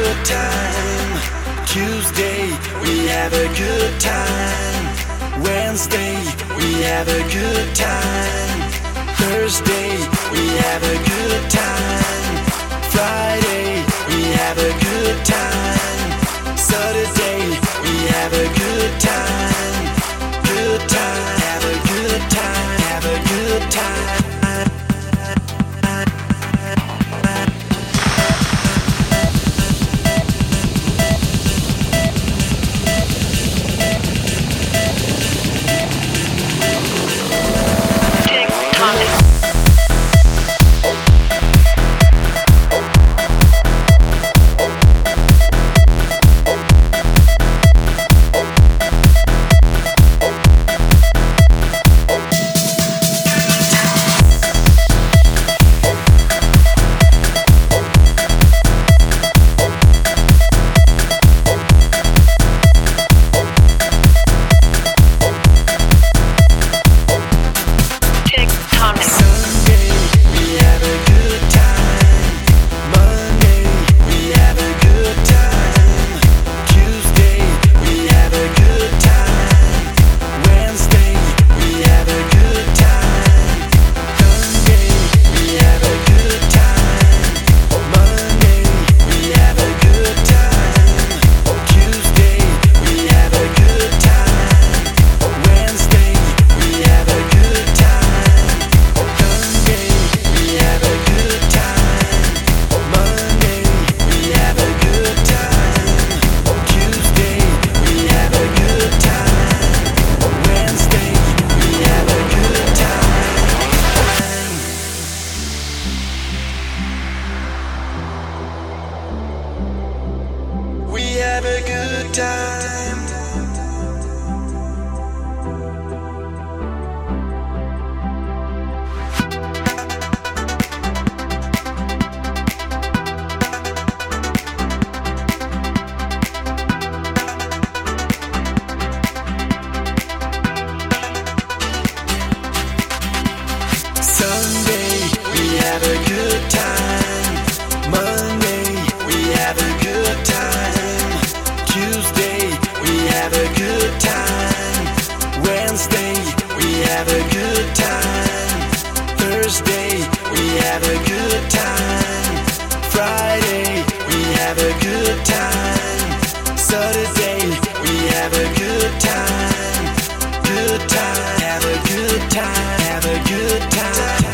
good time. Tuesday, we have a good time. Wednesday, we have a good time. Thursday, we have a good time. Friday, we have a good time. Saturday, we have a good time. Good time, have a good time, have a good time. Have a good time. Sunday, we have a good time. Monday, we have a good time. Tuesday, we have a good time. Wednesday, we have a good time. Thursday, we have a good time. Friday, we have a good time. Saturday, we have a good time. Good time, have a good time, have a good time.